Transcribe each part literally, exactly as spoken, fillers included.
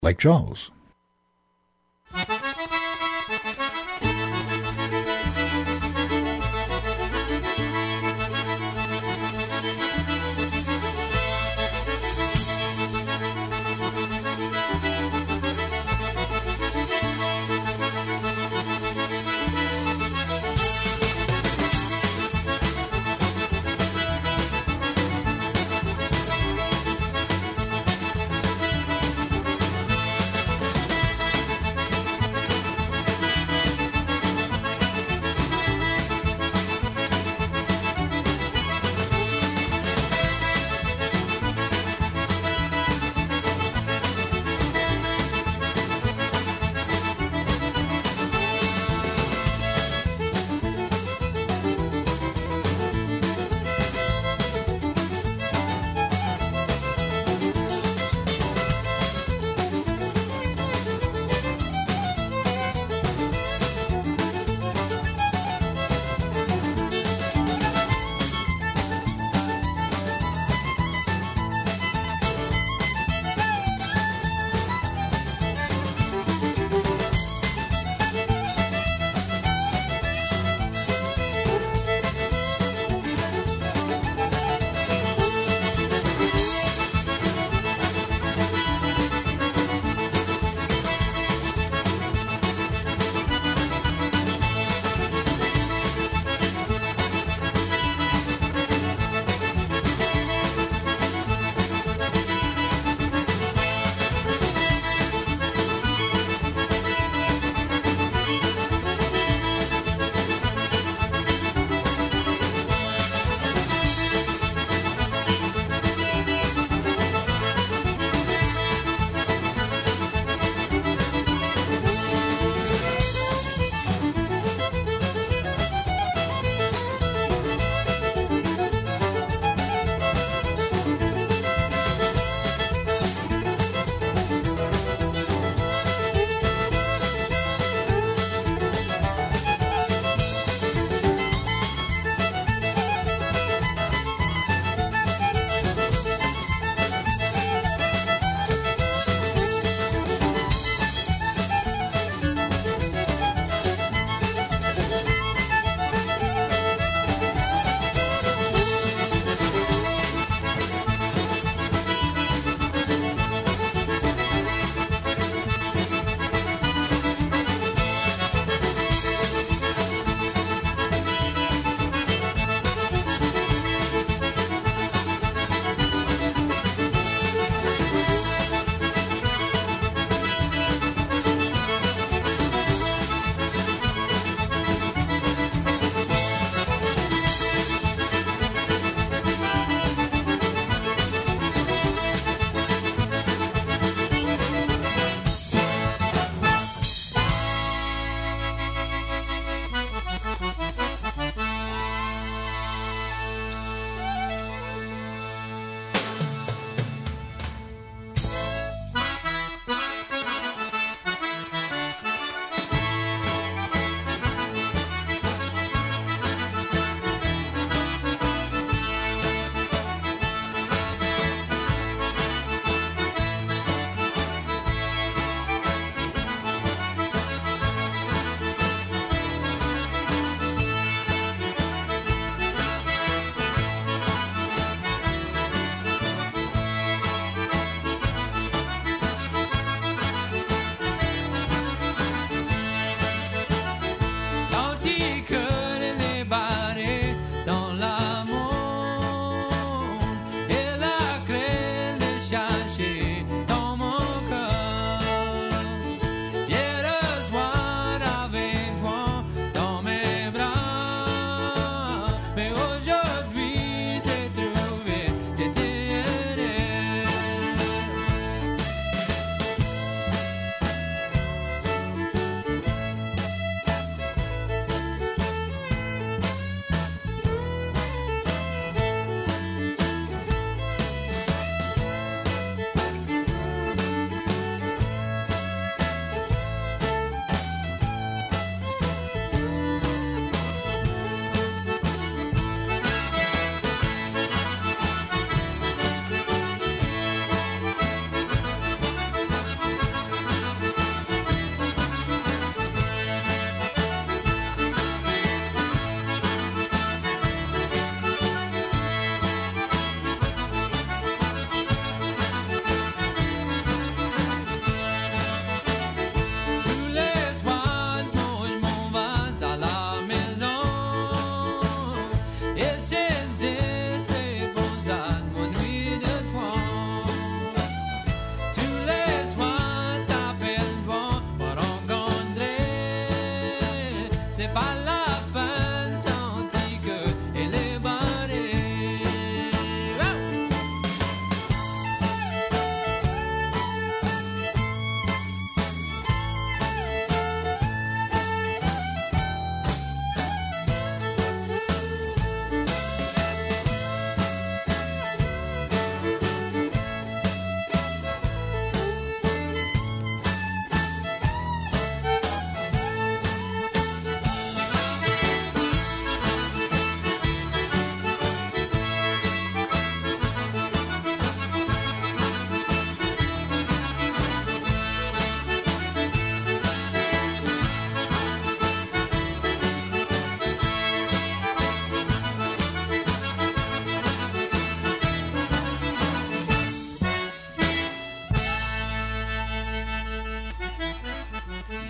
like Jaws.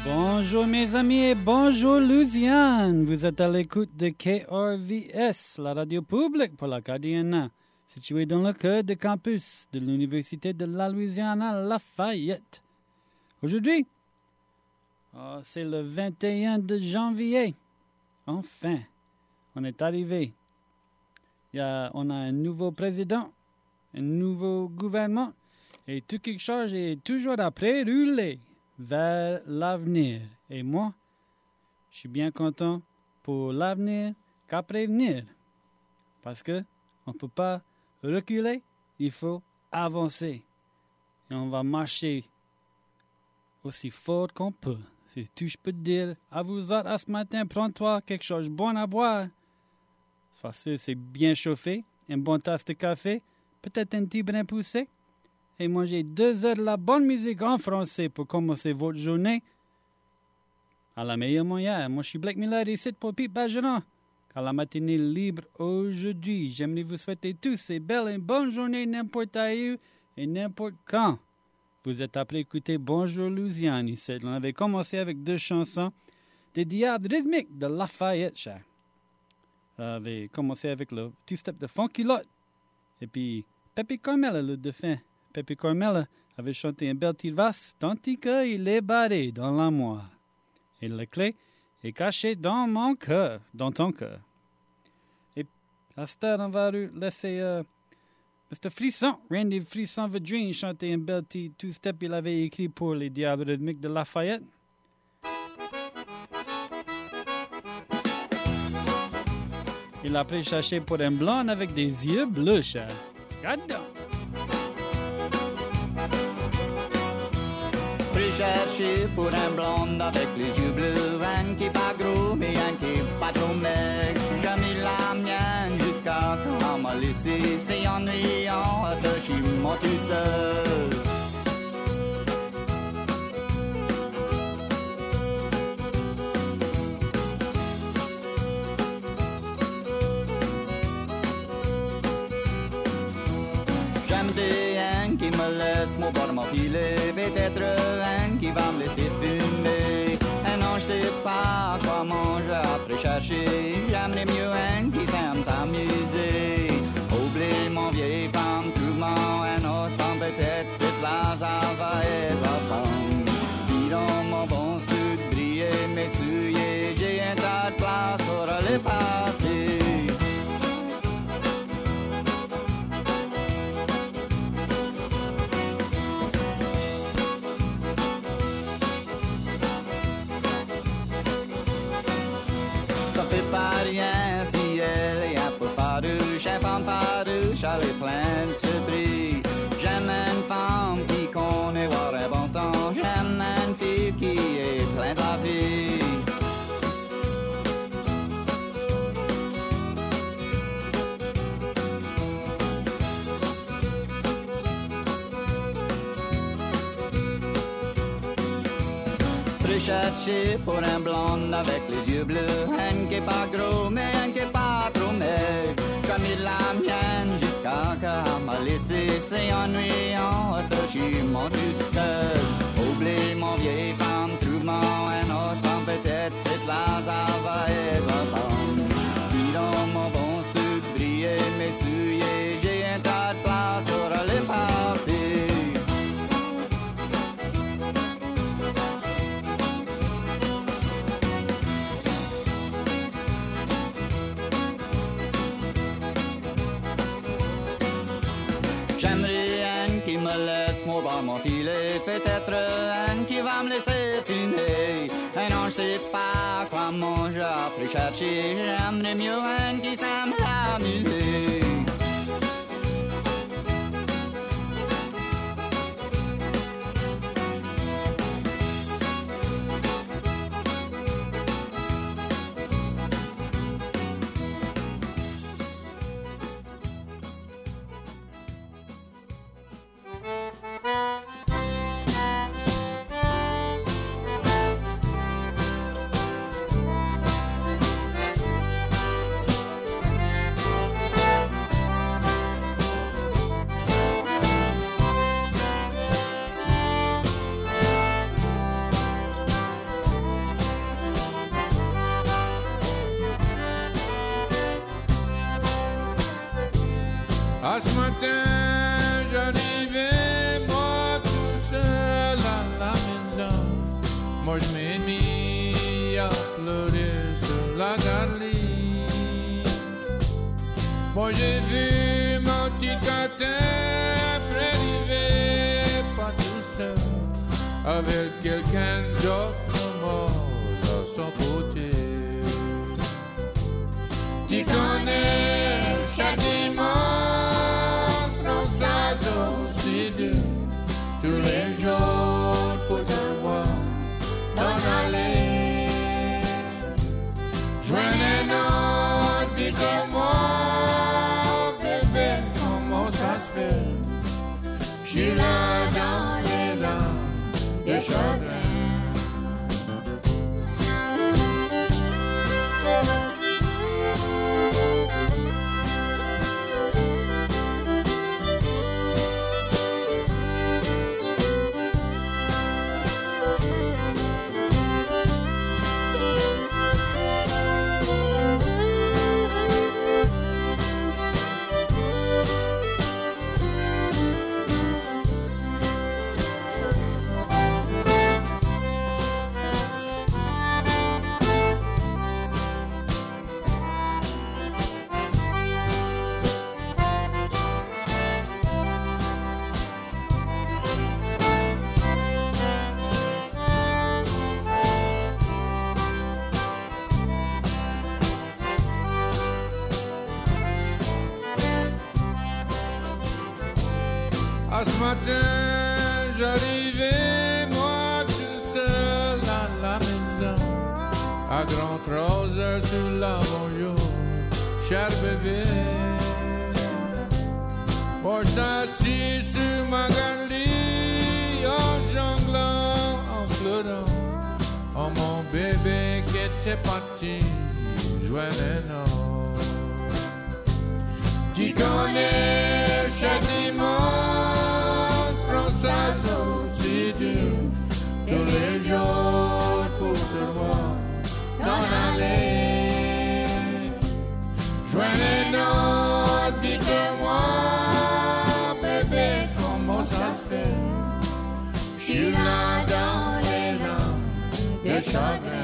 Bonjour mes amis et bonjour Louisiane. Vous êtes à l'écoute de K R V S, la radio publique pour l'Acadiana, située dans le cœur du campus de l'Université de la Louisiane à Lafayette. Aujourd'hui, oh, c'est le vingt et un de janvier. Enfin, on est arrivé. Il y a, on a un nouveau président, un nouveau gouvernement et tout quelque chose est toujours après rouler vers l'avenir. Et moi, je suis bien content pour l'avenir qu'à prévenir. Parce que on ne peut pas reculer, il faut avancer. Et on va marcher aussi fort qu'on peut. C'est tout je peux te dire. À vous autres, à ce matin, prends-toi quelque chose de bon à boire. Parce que c'est bien chauffé, un bon tasse de café, peut-être un petit brin poussé. Et mangez deux heures de la bonne musique en français pour commencer votre journée. À la meilleure moyen, moi je suis Blake Miller ici pour Pete Bergeron. Car la matinée libre aujourd'hui, j'aimerais vous souhaiter tous une belle et bonne journée n'importe où et n'importe quand. Vous êtes appelés à écouter Bonjour Louisiane ici. On avait commencé avec deux chansons des Diables rythmiques de Lafayette. On avait commencé avec le two-step de Funky Lot. Et puis Pepe Carmela, le défunt. Pepe Carmela avait chanté un bel tirvasse, tandis qu'il est barré dans la moire. Et la clé est cachée dans mon cœur, dans ton cœur. Et à cette heure, on va laisser euh, mister Frisson, Randy Frisson-Vadrine, chanter un bel petit two-step qu'il avait écrit pour les Diables rythmiques de Lafayette. Il a appelé chercher pour un blonde avec des yeux bleus, cher. Regarde donc. Chercher pour un blonde avec les yeux bleus, un qui est pas gros mais un qui est pas trop maigre. J'ai mis la mienne jusqu'à quand m'a laissé, c'est ennuyant à ce que je suis mon tout seul. J'aime des un qui me laisse mon bord m'enfiler, peut-être un qui va me laisser fumer. Et non, je sais pas comment je après chercher. J'aimerais mieux un qui s'aime s'amuser. Oublie mon vieille femme, trouve-moi un autre femme, peut-être cette là, ça va être la femme. Dis donc mon bon sud, briller mes souliers, j'ai un tas de place pour aller partir. Pas rien si elle est un peu farouche, une femme farouche, elle est pleine de ce bris. J'aime une femme qui connaît voir un bon temps, j'aime une fille qui est pleine de la vie. Chercher pour un blonde avec les yeux bleus, un qui est pas gros mais un qui est pas trop maigre. Comme il la mienne jusqu'à qu'elle m'a laissé, c'est ennuyant à ce que je suis mon tout seul. Oublie mon vieille femme, trouve-moi un autre femme, peut-être cette là ça va être la femme. Dis donc mon bon sud, briller mes souliers, j'ai un tas de place pour aller partir. Mon bar, mon filet, peut-être un qui va me laisser fumer. Et non, je sais pas comment je vais chercher. J'aimerais mieux un qui s'aime l'amuser. ce matin, j'arrivais, moi tout seul à la maison. Moi je m'ai mis à pleurer sur la galerie. Moi j'ai vu mon petit catin arriver, pas tout seul, avec quelqu'un d'autre mort à son côté. Tu connais chaque dimanche, prends sa dose de tous les jours pour te voir t'en aller. Joignez notre vie comme moi, bébé, comment ça se fait? J'suis là dans les larmes de chagrin. Ce matin, j'arrivais, moi tout seul à la maison, à grand trois heures sur la bonjour, cher bébé. Moi j'étais assis sur ma galerie, en jonglant, en pleurant, oh mon bébé qui était parti, jouait maintenant. Tu connais chaque dimanche, ça aussi dur, tous les jours pour te voir t'en aller. Joignez notre vie que moi, bébé, comment ça se fait? J'suis là dans les rangs de chagrin.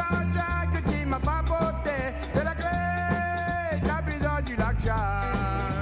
Già, c'ha bisogno di lasciare.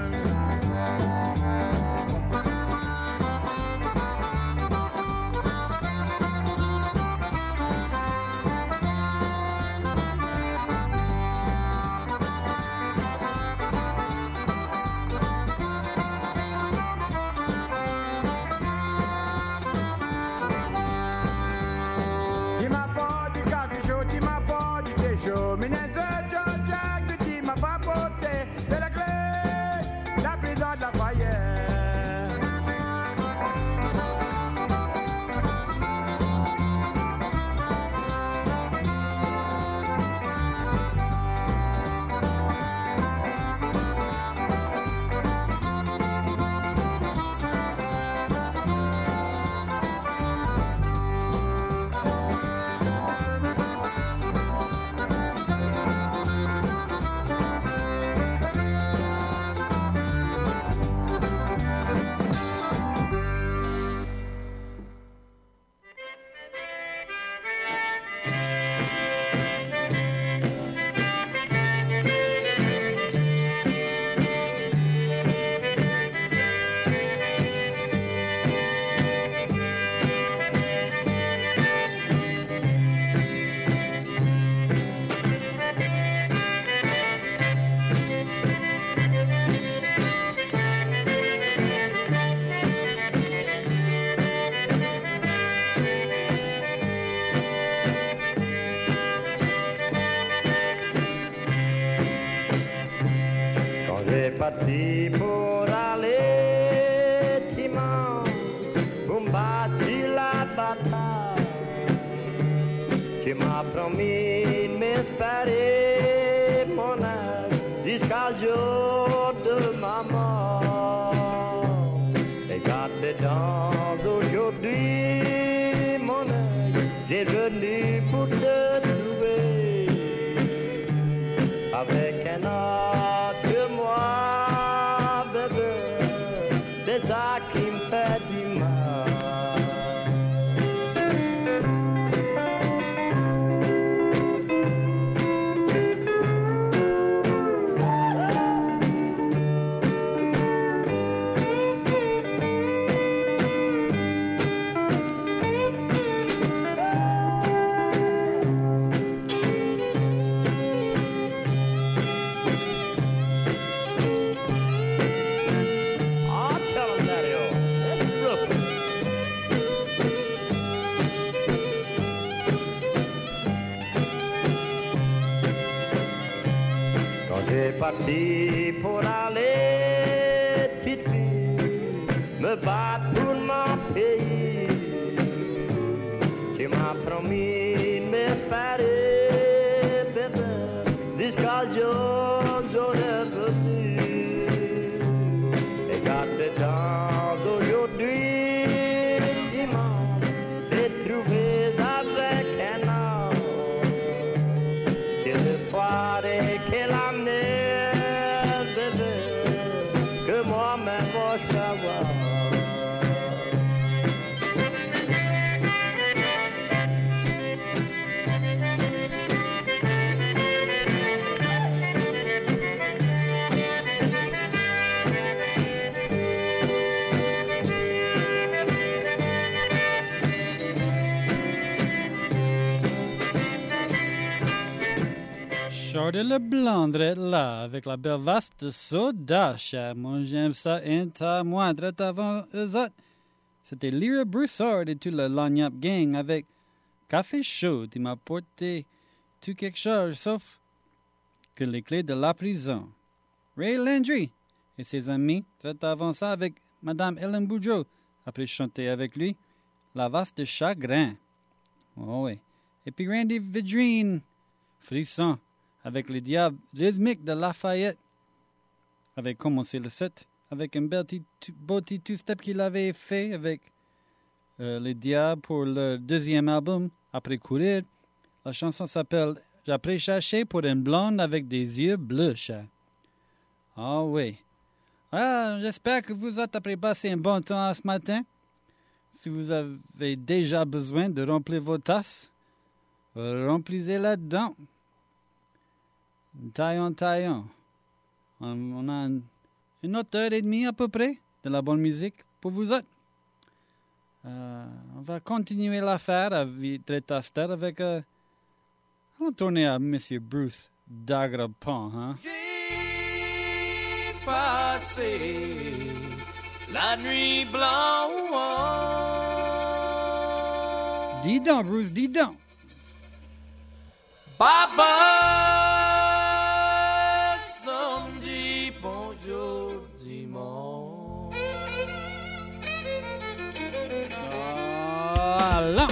parti pour aller dimanche pour bâtir la bataille. Tu m'as promis de m'espérer, mon âge, jusqu'à jour de ma mort. Et garde dans aujourd'hui, mon âge, j'ai venu pour te trouver. Avec un autre que moi, bébé, c'est ça qui me fait du mal. Parti pour aller, petite fille, me battre pour mon pays. Tu m'as promis de m'espérer, bébé, jusqu'à jour j'aurai revenu. Et garde dans aujourd'hui, dimanche, j'ai trouvé avec un homme. Quel espoir et quel avenir. Shorty Leblanc est là avec la belle vaste de soda. Moi, j'aime ça un tas moins très avant eux autres. C'était Lyra Broussard et tout le Lagniappe Gang avec Café Chaud. Il m'a apporté tout quelque chose sauf que les clés de la prison. Ray Landry et ses amis très avant ça avec Madame Ellen Boudreau. Après chanter avec lui La Vaste de Chagrin. Oh oui. Et puis Randy Vidrine, Frisson. Avec les diables rythmiques de Lafayette. Avait commencé le set avec un bel beau petit two-step qu'il avait fait avec euh, les diables pour leur deuxième album, Après courir. La chanson s'appelle J'après chercher pour une blonde avec des yeux bleus. Ah oui. Ah, j'espère que vous avez passé un bon temps ce matin. Si vous avez déjà besoin de remplir vos tasses, remplissez-la dedans. Taillon, taillon. On, on a une, une autre heure et demie à peu près de la bonne musique pour vous autres. Euh, on va continuer l'affaire à Vitretaster avec... Euh, on va tourner à M. Bruce Dagrapon, hein? J'ai passé la nuit blanche. Dis donc, Bruce, dis donc. Papa! Bonjour dimanche. Voilà.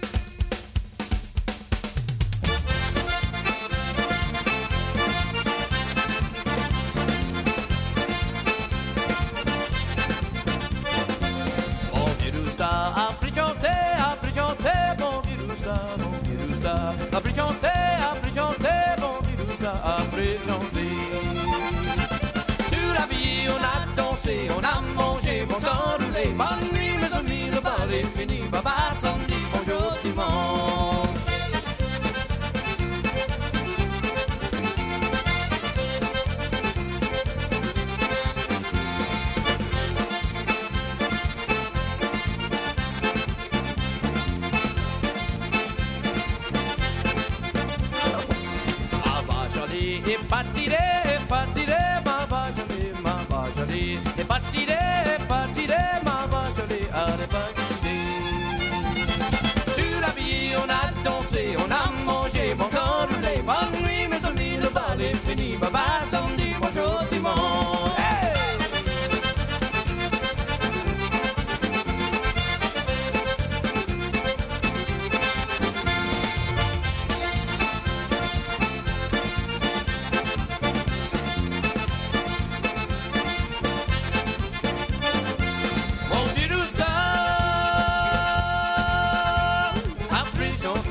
Bon Virusta, après chanter, après chanter, bon Virusta, bon Virusta, après chanter, après chanter, bon Virusta, après chanter. On a dansé, on a mangé, bon temps roulé. Bonne nuit mes amis, le bal est fini. Baba samedi, bonjour dimanche. Baba joli et patiré, patiré, baba joli. Et partiré, partiré, ma va jolie, allez partiré. Sur la vie, on a dansé, on a mangé, bon temps roulé. Bonne nuit, mes amis, le bal est fini. Baba samedi, bonjour dimanche.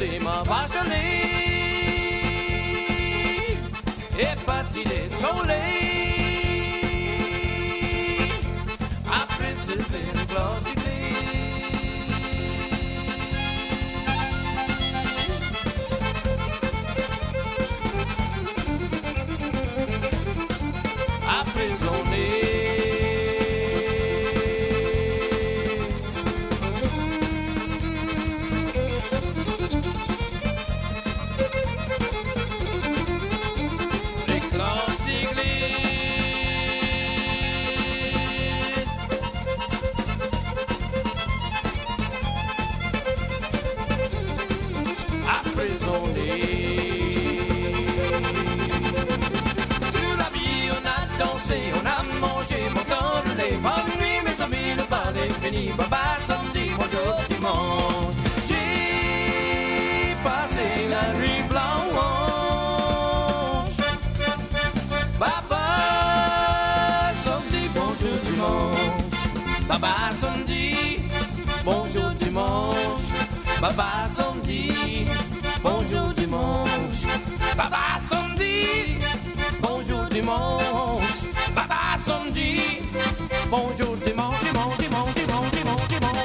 danser m'a passionné. Et parti des soleils. Après ce bel classique. On a mangé mon temps de lait. Bonne nuit mes amis, le bal est fini. Bye bye samedi, bonjour dimanche. J'ai passé la nuit blanche. Bye bye samedi, bonjour dimanche. Bye bye samedi, bonjour dimanche. Bye bye samedi, bonjour dimanche. Bye bye samedi, bonjour dimanche. Baba samedi, bonjour dimanche, dimanche, dimanche, dimanche, dimanche, dimanche.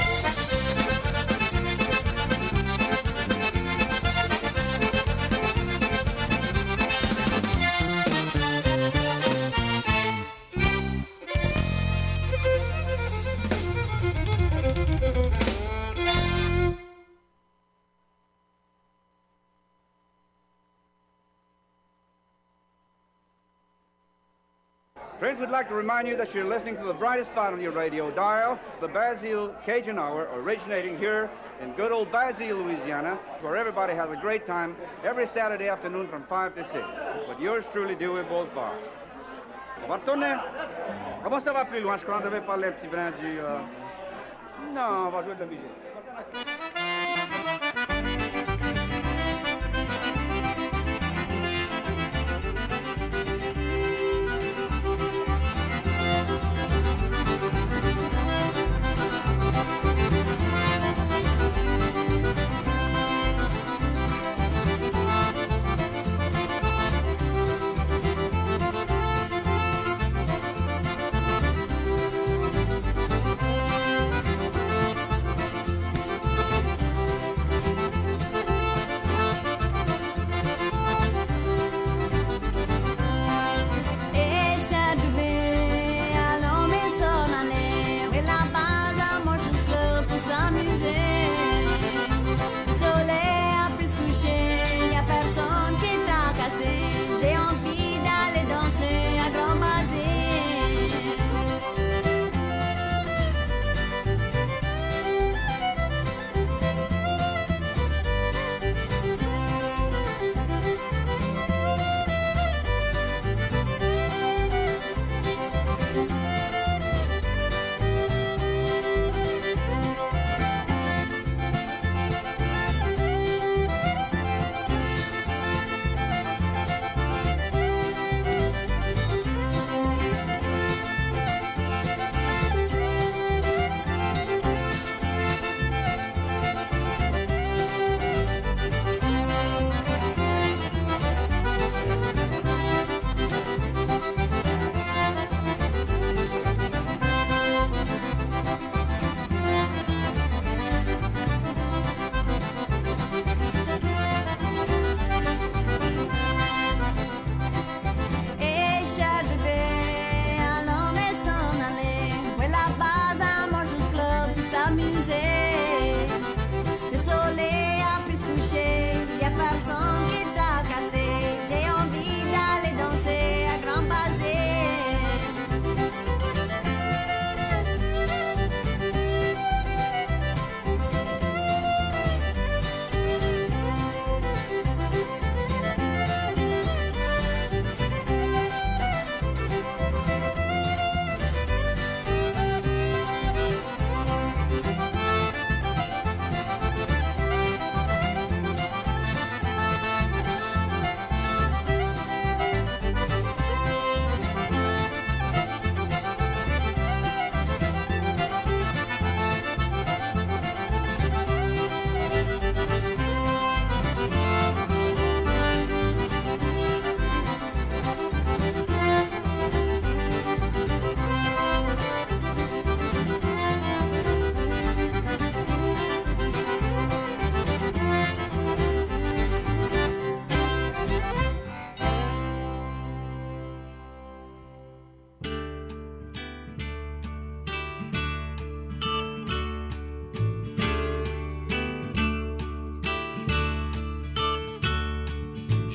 Friends, we'd like to remind you that you're listening to the brightest spot on your radio dial, the Basile Cajun Hour, originating here in good old Basile, Louisiana, where everybody has a great time every Saturday afternoon from five to six. But yours truly, Dewey Beaufort. On va retourner. Comment ça va plus loin? Je crois qu'on devait parler un petit brin du... Euh... Non, on va jouer de la musique.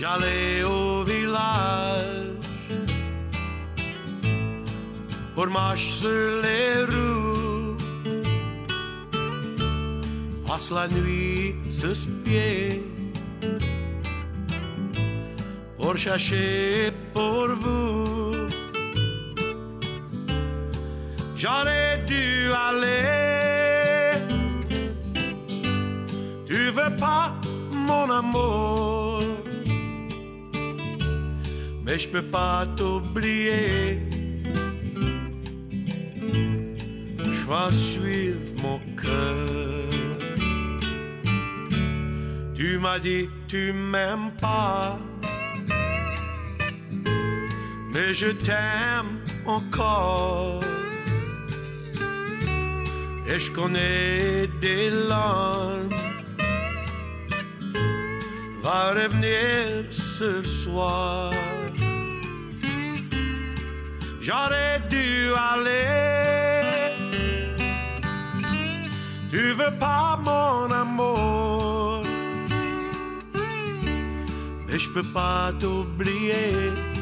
j'allais au village pour marcher sur les roues. Passe la nuit sur ce pied pour chercher pour vous. J'aurais dû aller. Tu veux pas mon amour, mais je peux pas t'oublier. Je vais suivre mon cœur. Tu m'as dit tu m'aimes pas, mais je t'aime encore. Et je connais des larmes. Va revenir ce soir. J'aurais dû aller. Tu veux pas mon amour, mais je peux pas t'oublier.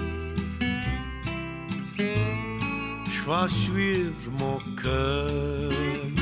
Je vais suivre mon cœur.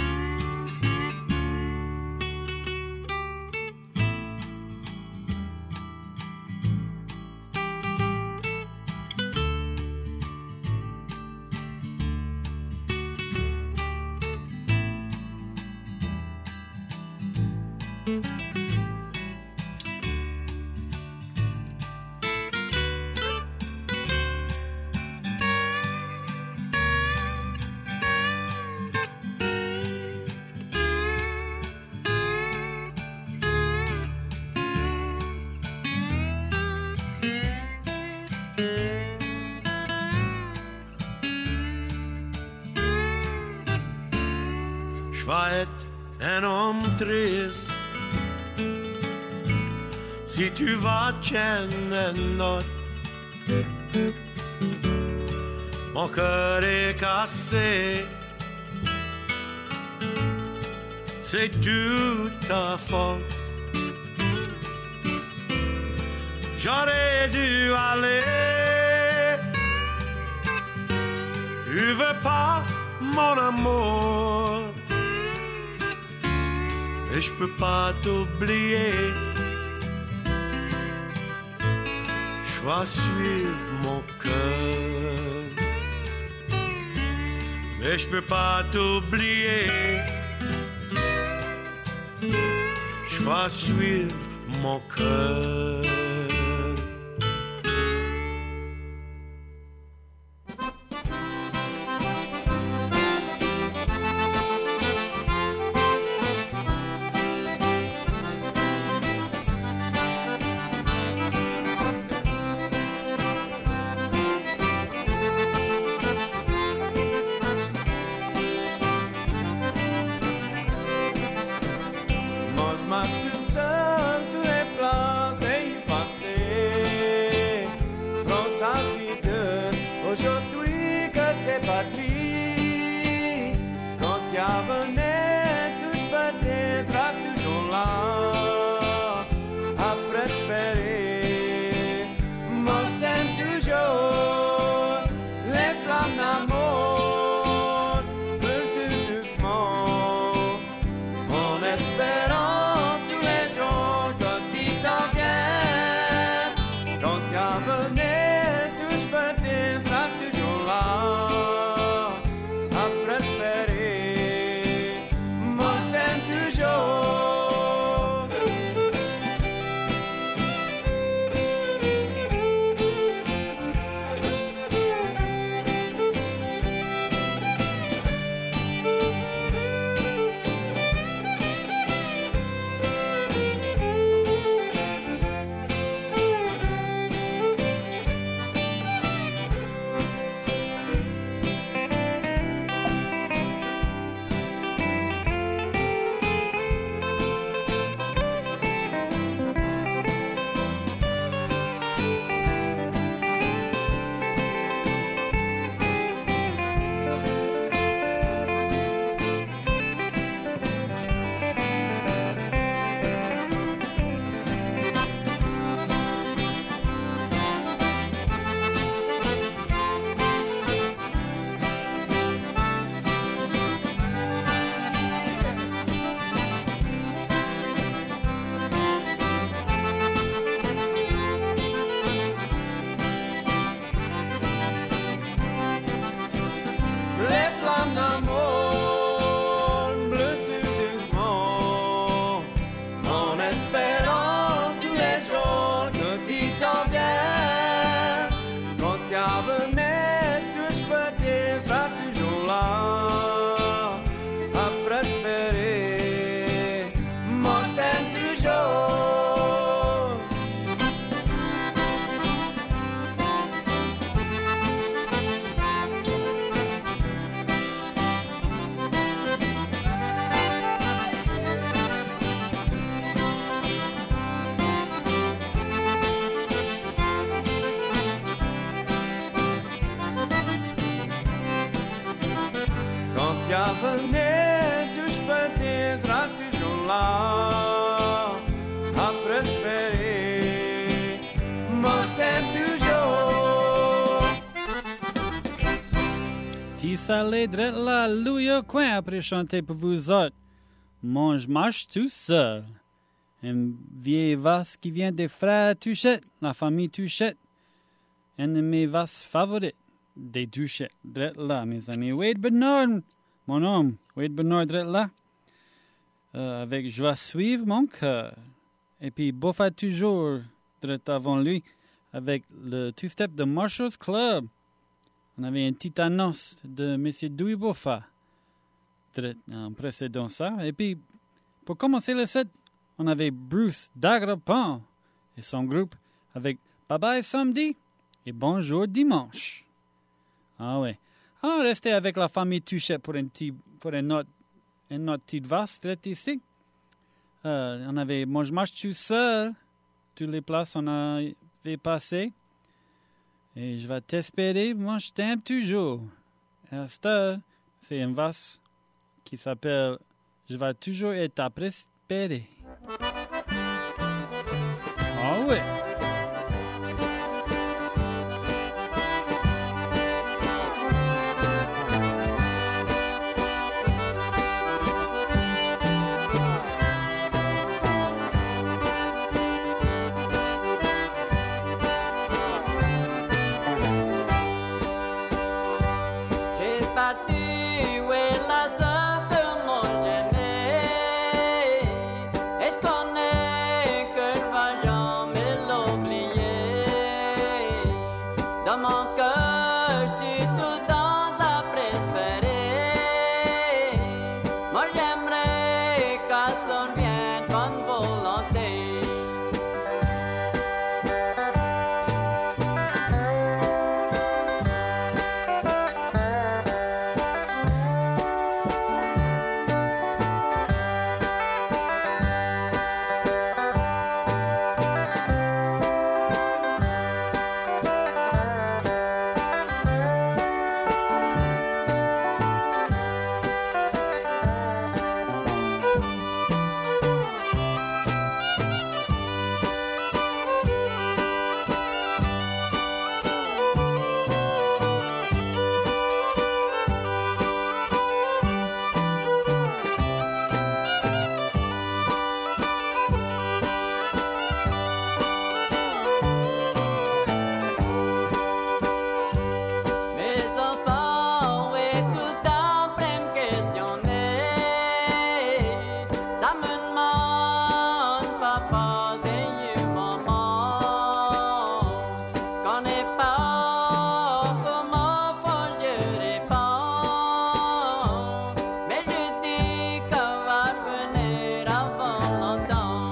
Je vais être un homme triste si tu vas tenir une note. Mon cœur est cassé, c'est toute ta faute. J'aurais dû aller. Tu veux pas mon amour, et je peux pas t'oublier. Je vais suivre mon cœur, mais je peux pas t'oublier. Je vais suivre mon cœur. Espérant, tu es t'aime toujours. Quand tu venais, tu peux seras toujours là à prospérer. Moi, je t'aime toujours. Ti salé drette là, louis au coin après chanter pour vous autres. Moi, je marche tout seul. Un vieille vasse qui vient des frères Touchette, la famille Touchette. Un de mes vasses favorites, des Touchette, drette là, mes amis. Wade Bernard, mon homme, Wade Bernard, drette là. Euh, avec joie suivre mon cœur. Et puis, Boffa toujours, drette avant lui, avec le two-step de Marshall's Club. On avait une petite annonce de M. Dewey Boffa en précédant ça. Et puis, pour commencer le set, on avait Bruce Dagrapon et son groupe avec Bye Bye Samedi et Bonjour Dimanche. Ah ouais. Alors, restez avec la famille Touchette pour une, petit, pour une, autre, une autre petite vaste drette ici. Euh, on avait Moi je marche tout seul. Toutes les places on avait passé. Et je vais t'espérer, moi je t'aime toujours. Et à cette heure, c'est une vaste qui s'appelle Je vais toujours être à prospérer. Ah ouais. J'ai parti où est la sœur de mon aîné. Et je connais que je vais jamais l'oublier. Dans mon cœur, je suis tout le temps à prospérer. Moi j'aimerais qu'à son bien de bonne volonté. Mes enfants, oui, tout le temps, prennent me questionner. Ça me demande, papa, et maman. Connais pas comment faut je réponds. Mais je dis qu'on va revenir avant longtemps.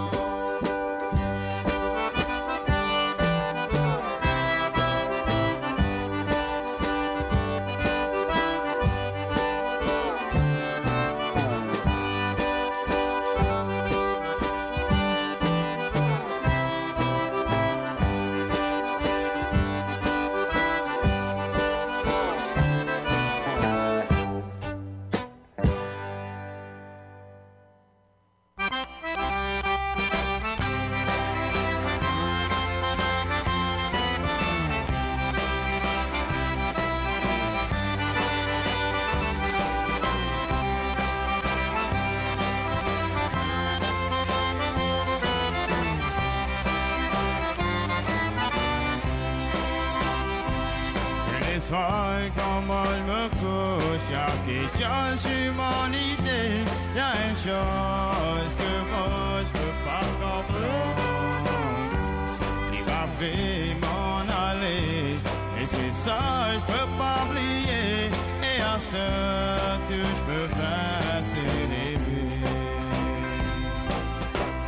Les soirs, quand moi je me couche, y'a question sur mon idée. Y'a une chose que moi je peux pas comprendre. Il va faire m'en aller, et c'est ça je peux pas oublier. Et à cette heure, tout je peux faire, c'est rêver.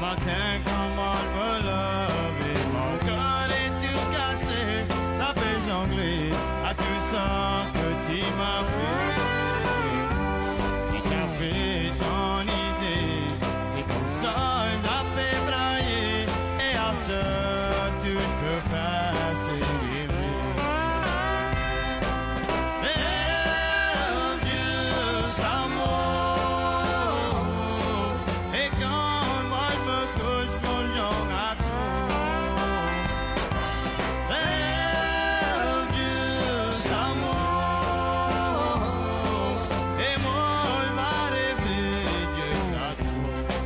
matin, comment elle me lève et mon cœur est tout cassé. La paix jonglée à tout ça que tu m'as fait. Qui t'a fait ton idée, c'est pour ça que m'a fait brailler. Et à ce tu peux faire c'est rêver. Et juste amour. Et quand moi je me couche, mon lion attend. Et juste amour. Et moi je vais rêver juste à toi.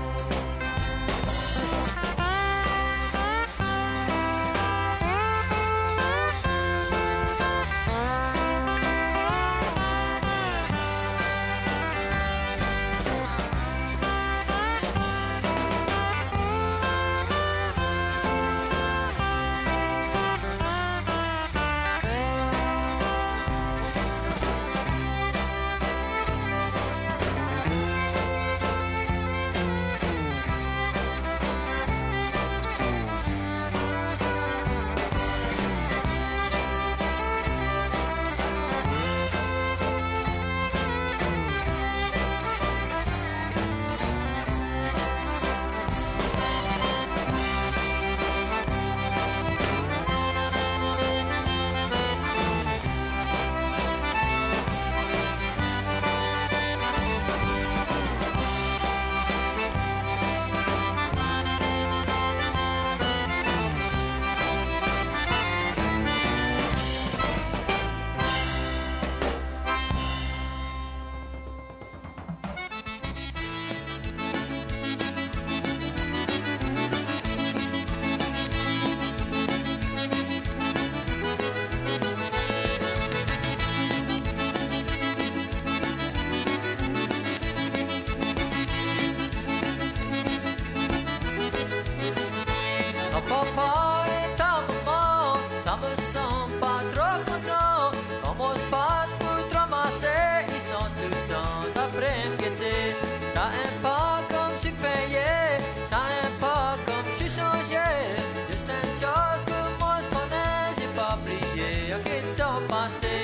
Ton papa et ta maman, ça me semble pas trop content. Quand on se passe pour te ramasser, ils sont tout le temps après me guetter. Ça aime pas comme je suis payé, ça aime pas comme je suis changé. De cette chose que moi je connais, j'ai pas oublié à quel temps passé.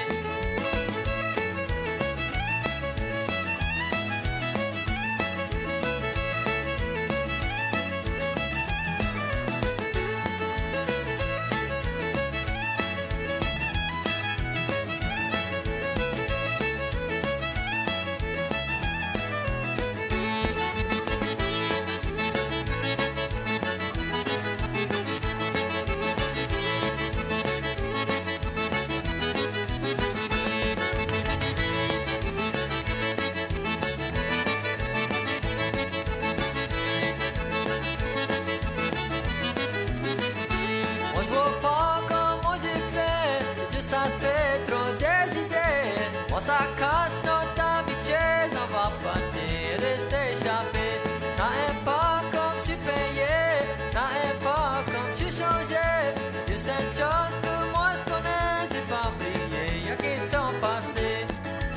Moi je vois pas comment j'ai fait, Dieu ça se fait trop des idées. Moi ça casse notre amitié, ça va pas te rester échappé. Ça aime pas comme je suis payé, ça aime pas comme je suis changé. Dieu c'est une chose que moi je connais, j'ai pas oublié, y'a quel temps passé.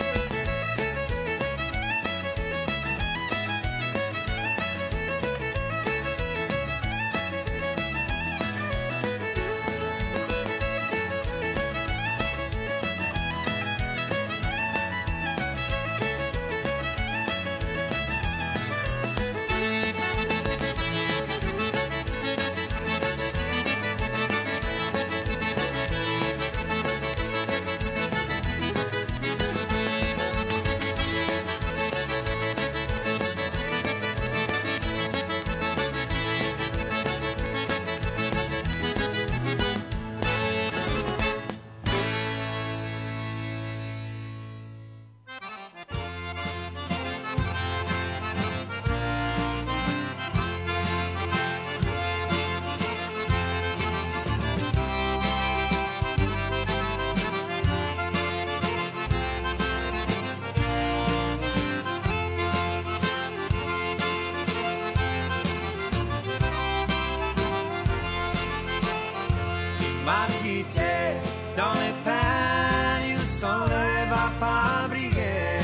Marguité, dans les peines, il s'enlève à pas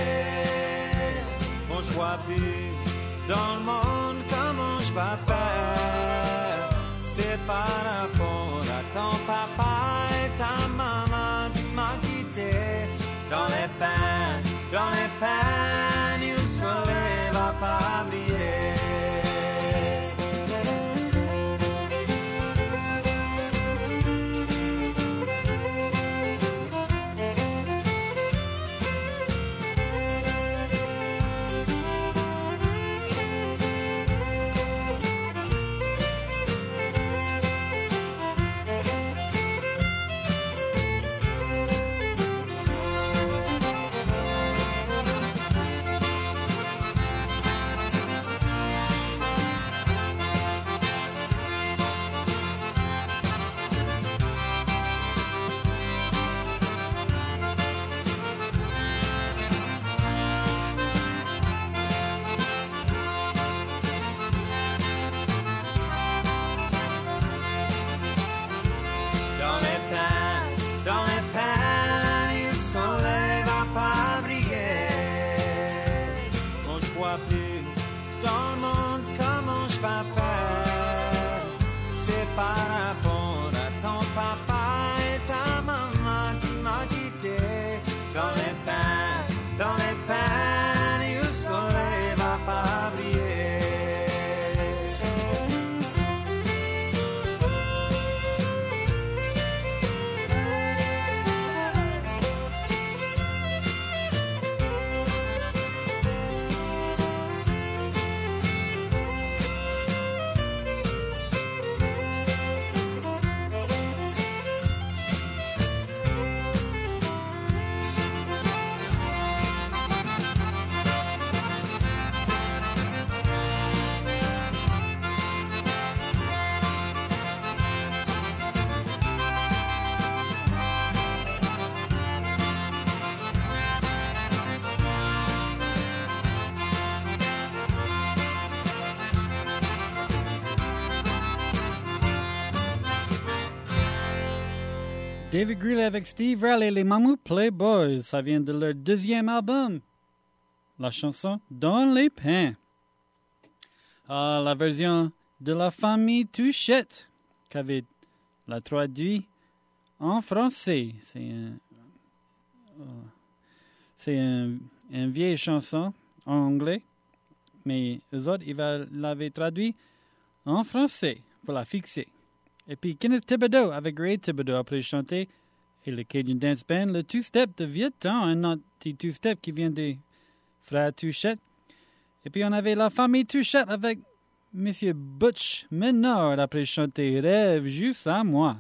briller. Bon, je vois plus dans le monde comment je vais faire. c'est par rapport à ton papa et ta maman, tu m'as quitté. Dans les peines, dans les peines, il ne se lève à pas briller. David Greeley avec Steve Raleigh, les Mamou Playboys. Ça vient de leur deuxième album. La chanson Dans les pains. Ah, la version de la famille Touchette, qu'avait la traduit en français. C'est un, uh, c'est un, une vieille chanson en anglais, mais eux autres, ils l'avaient traduit en français pour la fixer. Et puis Kenneth Thibodeau avec Ray Thibodeau après chanter et le Cajun Dance Band, le two-step de vieux temps, un autre petit two-step qui vient des frères Touchette. Et puis on avait la famille Touchette avec Monsieur Butch Menard après chanter Rêve juste à moi.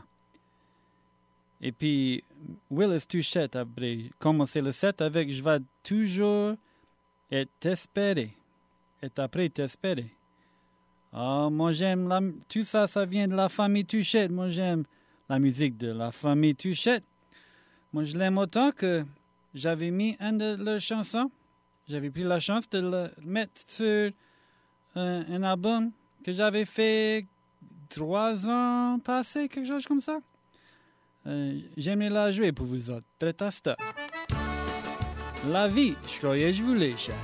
Et puis Willis Touchette après commencer le set avec Je vais toujours et t'espérer. Et après t'espérer. Ah, oh, moi j'aime la, tout ça, ça vient de la famille Touchette. Moi j'aime la musique de la famille Touchette. Moi je l'aime autant que j'avais mis une de leurs chansons. J'avais pris la chance de le mettre sur un, un album que j'avais fait trois ans passés, quelque chose comme ça. Euh, J'aimais la jouer pour vous autres. Très tasta. La vie, je croyais que je voulais, cher.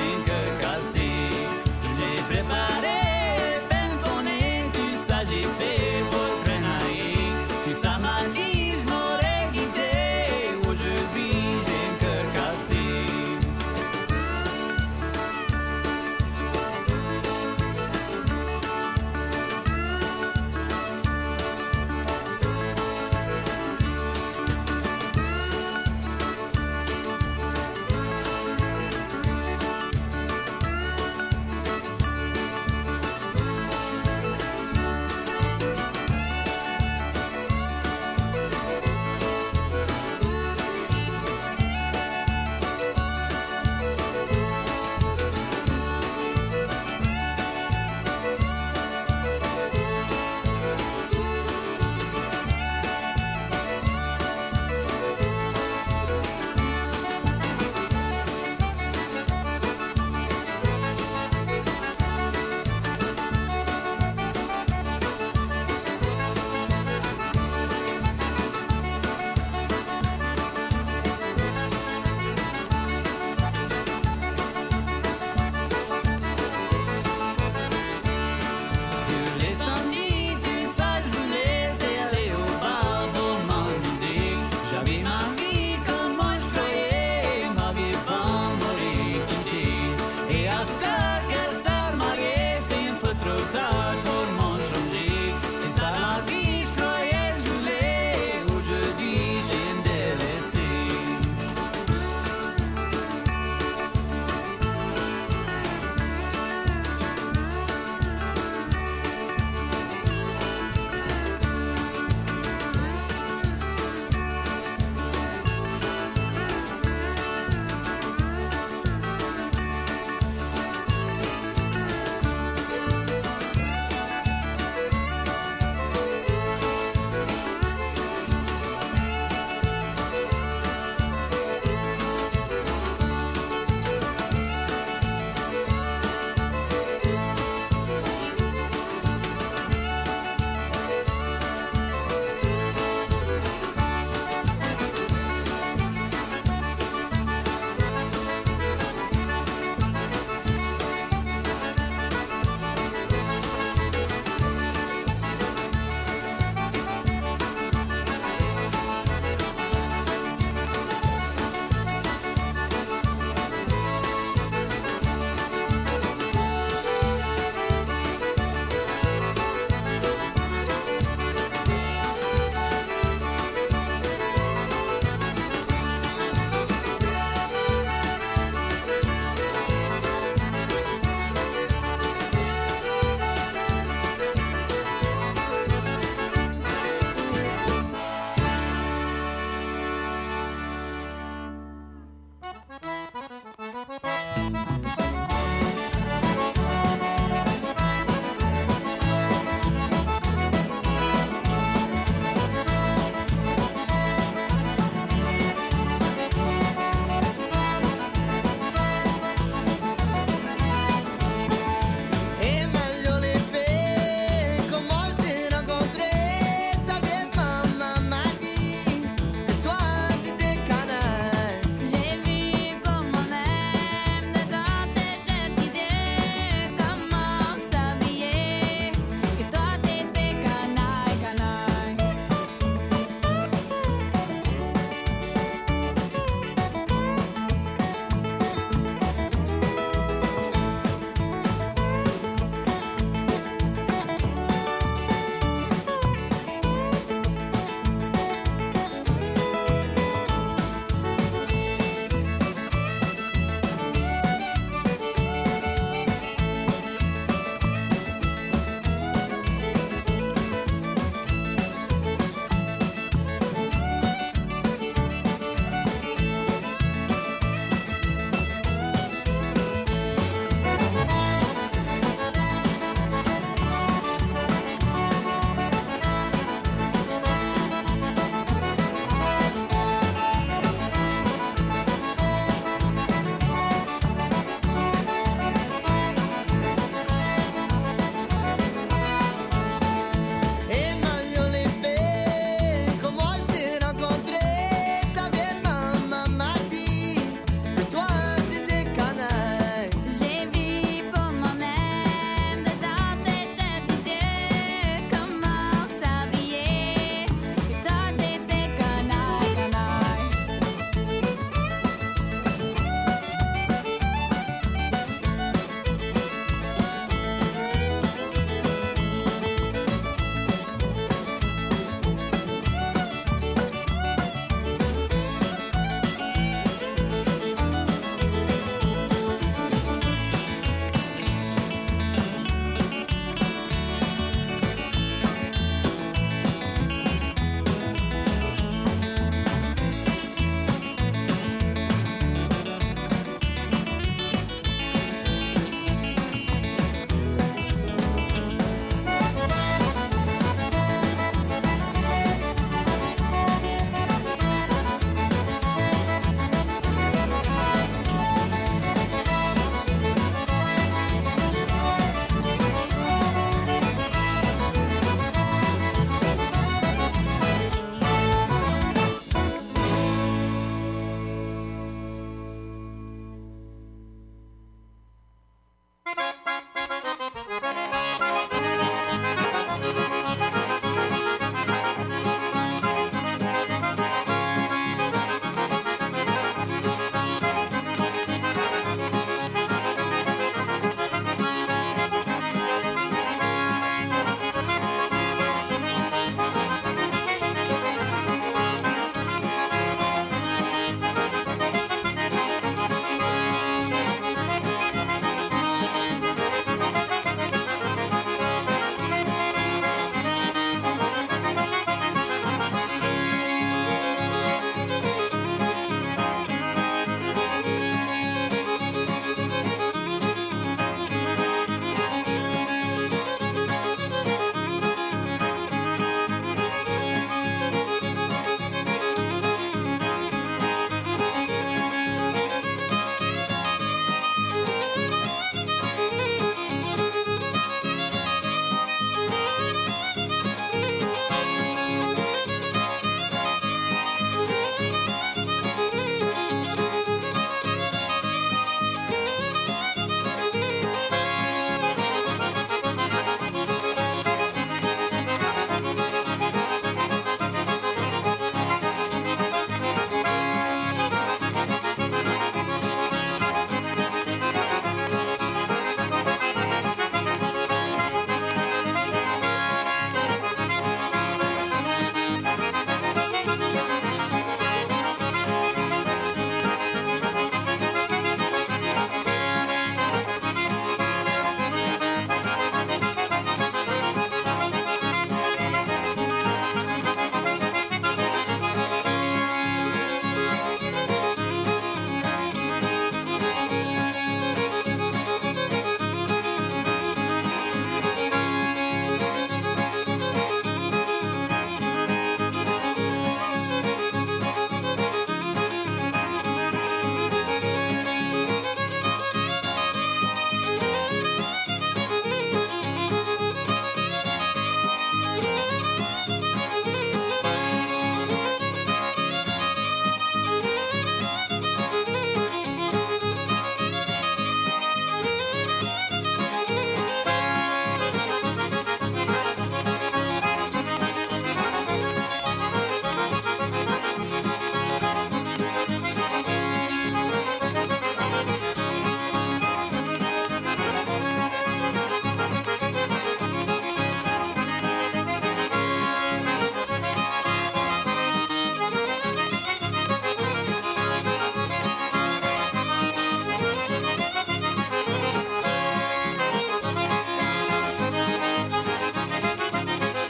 J'ai fait